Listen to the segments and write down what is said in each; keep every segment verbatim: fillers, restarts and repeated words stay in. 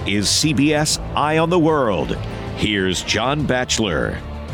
is C B S Eye on the World. Here's John Batchelor.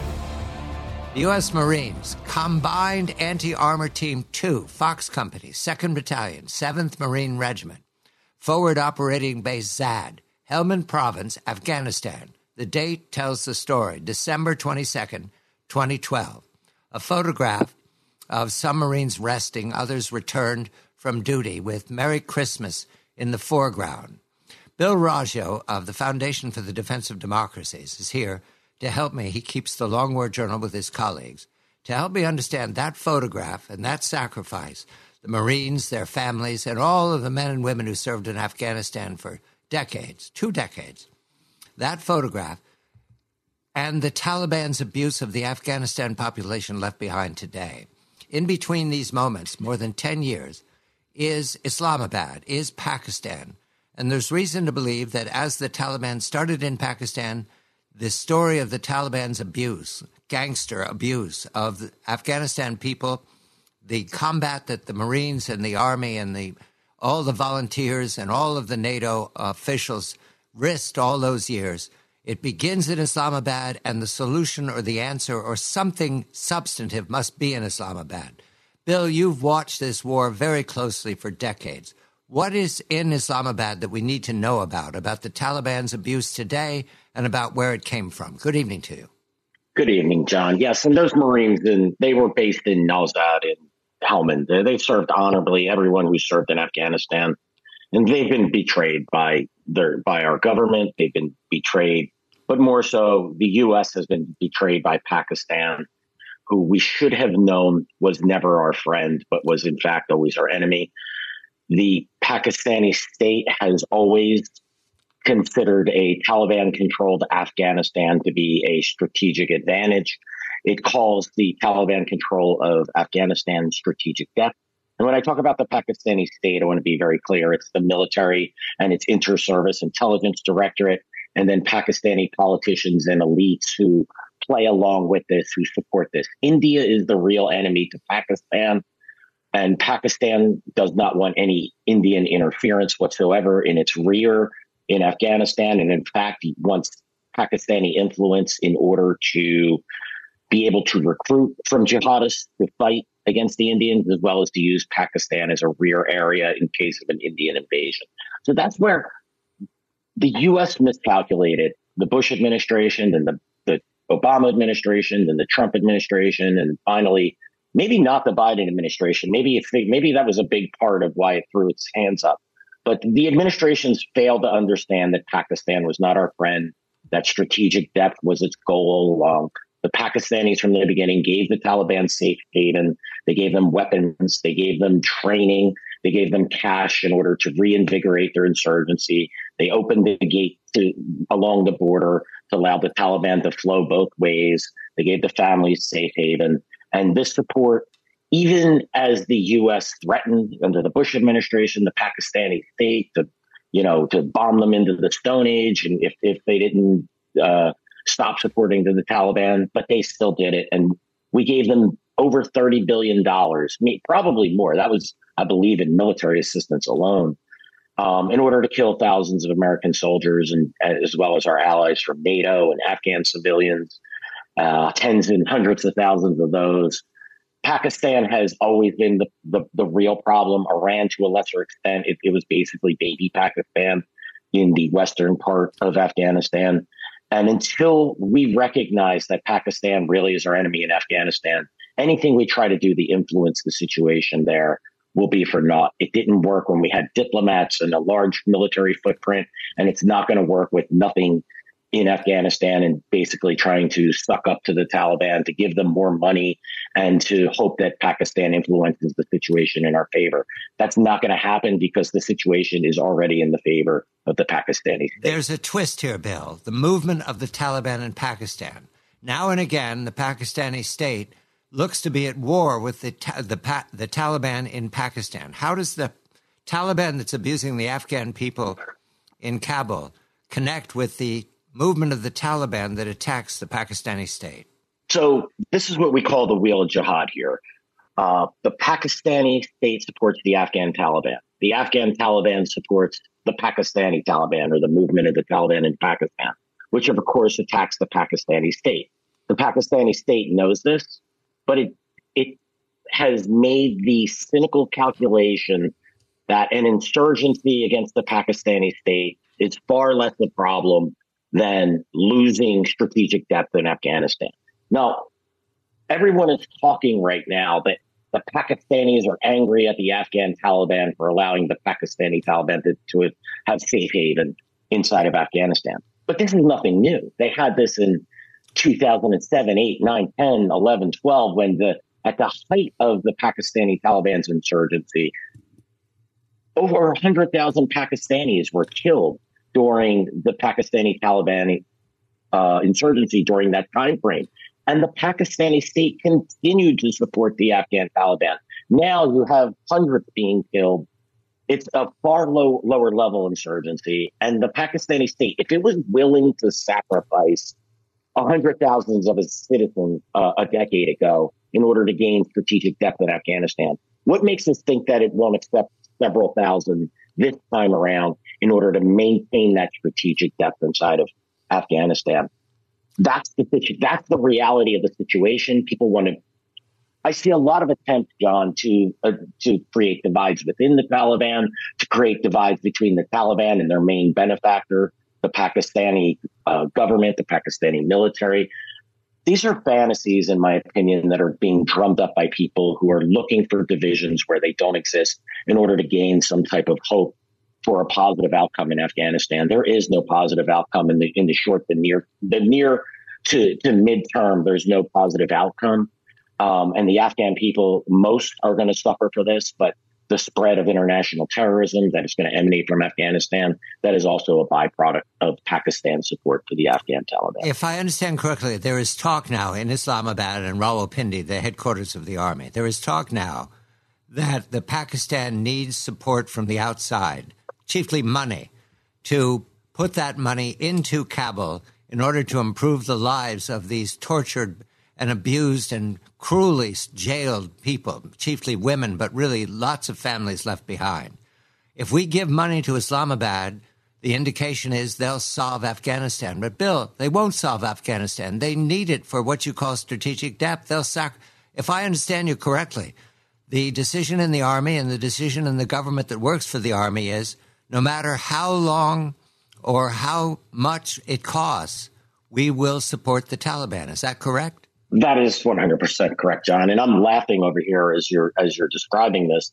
The U S Marines, Combined Anti-Armor Team two, Fox Company, second Battalion, seventh Marine Regiment, Forward Operating Base ZAD, Helmand Province, Afghanistan. The date tells the story, December twenty-second, twenty twelve. A photograph of some Marines resting, others returned from duty, with Merry Christmas in the foreground. Bill Raggio of the Foundation for the Defense of Democracies is here to help me. He keeps the Long War Journal with his colleagues to help me understand that photograph and that sacrifice, the Marines, their families, and all of the men and women who served in Afghanistan for decades, two decades. That photograph and the Taliban's abuse of the Afghanistan population left behind today. In between these moments, more than ten years, is Islamabad, is Pakistan. And there's reason to believe that as the Taliban started in Pakistan, the story of the Taliban's abuse, gangster abuse of the Afghanistan people, the combat that the Marines and the Army and the all the volunteers and all of the NATO officials risked all those years, it begins in Islamabad, and the solution or the answer or something substantive must be in Islamabad. Bill, you've watched this war very closely for decades. What is in Islamabad that we need to know about, about the Taliban's abuse today and about where it came from? Good evening to you. Good evening, John. Yes, and those Marines, and they were based in Nalzad and Helmand. They served honorably, everyone who served in Afghanistan. And they've been betrayed by their by our government. They've been betrayed, but more so, the U S has been betrayed by Pakistan, who we should have known was never our friend, but was in fact always our enemy. The Pakistani state has always considered a Taliban-controlled Afghanistan to be a strategic advantage. It calls the Taliban control of Afghanistan strategic depth. And when I talk about the Pakistani state, I want to be very clear. It's the military and its inter-service intelligence directorate, and then Pakistani politicians and elites who play along with this, who support this. India is the real enemy to Pakistan, and Pakistan does not want any Indian interference whatsoever in its rear in Afghanistan. And in fact, wants Pakistani influence in order to be able to recruit from jihadists to fight against the Indians, as well as to use Pakistan as a rear area in case of an Indian invasion. So that's where the U S miscalculated. The Bush administration and the, the Obama administration and the Trump administration, and finally, maybe not the Biden administration. Maybe if they, maybe that was a big part of why it threw its hands up. But the administrations failed to understand that Pakistan was not our friend, that strategic depth was its goal all along. The Pakistanis from the beginning gave the Taliban safe haven. They gave them weapons. They gave them training. They gave them cash in order to reinvigorate their insurgency. They opened the gate to, along the border to allow the Taliban to flow both ways. They gave the families safe haven. And this support, even as the U S threatened under the Bush administration, the Pakistani state to, you know, to bomb them into the Stone Age, and if, if they didn't uh, stop supporting the Taliban, but they still did it. And we gave them over thirty billion dollars, probably more. That was, I believe, in military assistance alone, um, in order to kill thousands of American soldiers, and as well as our allies from NATO and Afghan civilians, uh, tens and hundreds of thousands of those. Pakistan has always been the, the, the real problem. Iran, to a lesser extent, it, it was basically baby Pakistan in the western part of Afghanistan. And until we recognize that Pakistan really is our enemy in Afghanistan, anything we try to do to influence the situation there will be for naught. It didn't work when we had diplomats and a large military footprint, and it's not going to work with nothing in Afghanistan and basically trying to suck up to the Taliban to give them more money and to hope that Pakistan influences the situation in our favor. That's not going to happen because the situation is already in the favor of the Pakistani state. There's a twist here, Bill. The movement of the Taliban in Pakistan. Now and again, the Pakistani state looks to be at war with the ta- the, pa- the Taliban in Pakistan. How does the Taliban that's abusing the Afghan people in Kabul connect with the movement of the Taliban that attacks the Pakistani state? So this is what we call the wheel of jihad here. Uh, the Pakistani state supports the Afghan Taliban. The Afghan Taliban supports the Pakistani Taliban, or the movement of the Taliban in Pakistan, which of course attacks the Pakistani state. The Pakistani state knows this, but it it has made the cynical calculation that an insurgency against the Pakistani state is far less a problem than losing strategic depth in Afghanistan. Now, everyone is talking right now that the Pakistanis are angry at the Afghan Taliban for allowing the Pakistani Taliban to, to have safe haven inside of Afghanistan. But this is nothing new. They had this in two thousand seven, eight, nine, ten, eleven, twelve, when the at the height of the Pakistani Taliban's insurgency, over one hundred thousand Pakistanis were killed during the Pakistani Taliban uh, insurgency during that time frame. And the Pakistani state continued to support the Afghan Taliban. Now you have hundreds being killed. It's a far low, lower level insurgency. And the Pakistani state, if it was willing to sacrifice one hundred thousands of its citizens uh, a decade ago in order to gain strategic depth in Afghanistan, what makes us think that it won't accept several thousand this time around in order to maintain that strategic depth inside of Afghanistan? That's the that's the reality of the situation. People want to. I see a lot of attempts, John, to uh, to create divides within the Taliban, to create divides between the Taliban and their main benefactor, the Pakistani uh, government, the Pakistani military. These are fantasies, in my opinion, that are being drummed up by people who are looking for divisions where they don't exist in order to gain some type of hope for a positive outcome in Afghanistan. There is no positive outcome in the in the short, the near, the near to, to midterm. There's no positive outcome. Um, and the Afghan people, most are going to suffer for this, but the spread of international terrorism that is going to emanate from Afghanistan, that is also a byproduct of Pakistan's support for the Afghan Taliban. If I understand correctly, there is talk now in Islamabad and Rawalpindi, the headquarters of the army, there is talk now that the Pakistan needs support from the outside, chiefly money, to put that money into Kabul in order to improve the lives of these tortured and abused and cruelly jailed people, chiefly women, but really lots of families left behind. If we give money to Islamabad, the indication is they'll solve Afghanistan. But, Bill, they won't solve Afghanistan. They need it for what you call strategic depth. They'll sac- If I understand you correctly, the decision in the army and the decision in the government that works for the army is no matter how long or how much it costs, we will support the Taliban. Is that correct? That is one hundred percent correct, John. And I'm laughing over here as you're as you're describing this.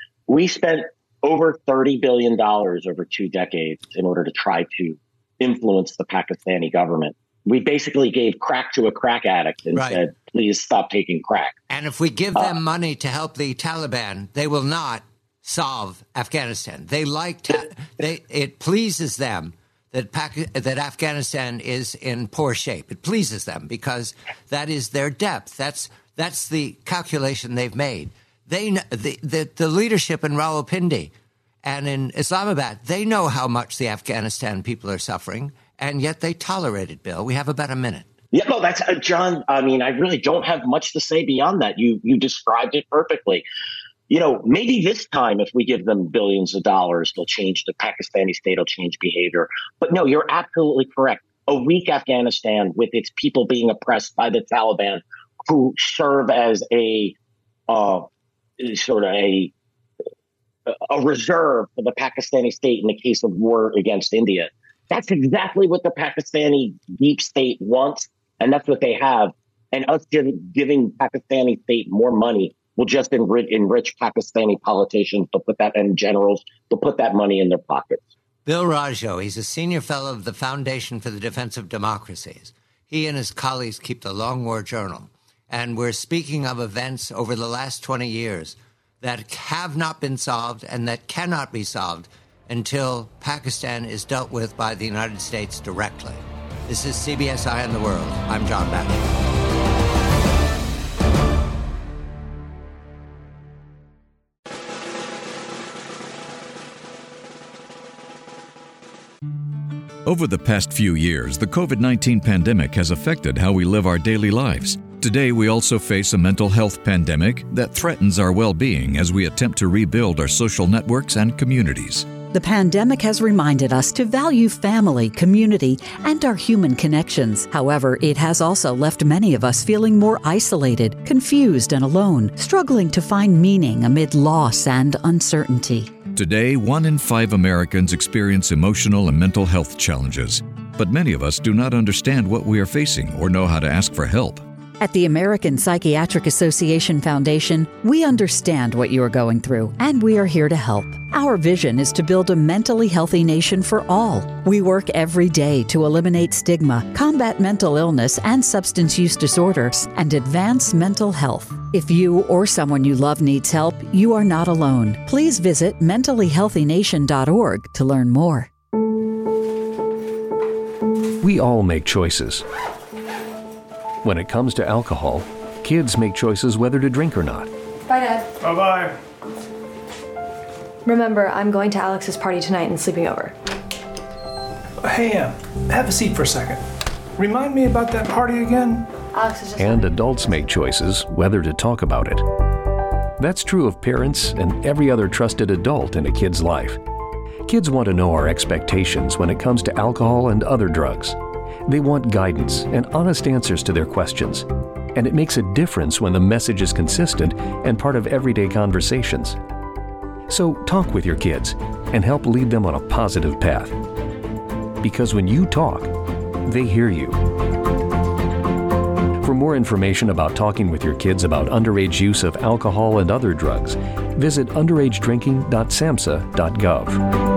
We spent over thirty billion dollars over two decades in order to try to influence the Pakistani government. We basically gave crack to a crack addict and right. said, please stop taking crack. And if we give them uh, money to help the Taliban, they will not solve Afghanistan. They like ta- they it pleases them that Pac- that Afghanistan is in poor shape. It pleases them because that is their depth. That's that's the calculation they've made. They the the, the leadership in Rawalpindi and in Islamabad, they know how much the Afghanistan people are suffering, and yet they tolerate it. Bill, we have about a minute. Yeah, no, that's uh, John. I mean, I really don't have much to say beyond that. You you described it perfectly. You know, maybe this time, if we give them billions of dollars, they'll change the Pakistani state, will change behavior. But no, you're absolutely correct. A weak Afghanistan with its people being oppressed by the Taliban, who serve as a uh, sort of a a reserve for the Pakistani state in the case of war against India. That's exactly what the Pakistani deep state wants, and that's what they have. And us giving, giving Pakistani state more money will just enrich, enrich Pakistani politicians to put that and generals to put that money in their pockets. Bill Rajo, he's a senior fellow of the Foundation for the Defense of Democracies. He and his colleagues keep the Long War Journal. And we're speaking of events over the last twenty years that have not been solved and that cannot be solved until Pakistan is dealt with by the United States directly. This is C B S Eye on the World. I'm John Batchelor. Over the past few years, the COVID nineteen pandemic has affected how we live our daily lives. Today, we also face a mental health pandemic that threatens our well-being as we attempt to rebuild our social networks and communities. The pandemic has reminded us to value family, community, and our human connections. However, it has also left many of us feeling more isolated, confused, and alone, struggling to find meaning amid loss and uncertainty. Today, one in five Americans experience emotional and mental health challenges, but many of us do not understand what we are facing or know how to ask for help. At the American Psychiatric Association Foundation, we understand what you are going through, and we are here to help. Our vision is to build a mentally healthy nation for all. We work every day to eliminate stigma, combat mental illness and substance use disorders, and advance mental health. If you or someone you love needs help, you are not alone. Please visit mentally healthy nation dot org to learn more. We all make choices. When it comes to alcohol, kids make choices whether to drink or not. Bye, Dad. Bye-bye. Remember, I'm going to Alex's party tonight and sleeping over. Hey, Em, have a seat for a second. Remind me about that party again? Alex is just... And adults make choices whether to talk about it. That's true of parents and every other trusted adult in a kid's life. Kids want to know our expectations when it comes to alcohol and other drugs. They want guidance and honest answers to their questions. And it makes a difference when the message is consistent and part of everyday conversations. So talk with your kids and help lead them on a positive path. Because when you talk, they hear you. For more information about talking with your kids about underage use of alcohol and other drugs, visit underage drinking dot samhsa dot gov.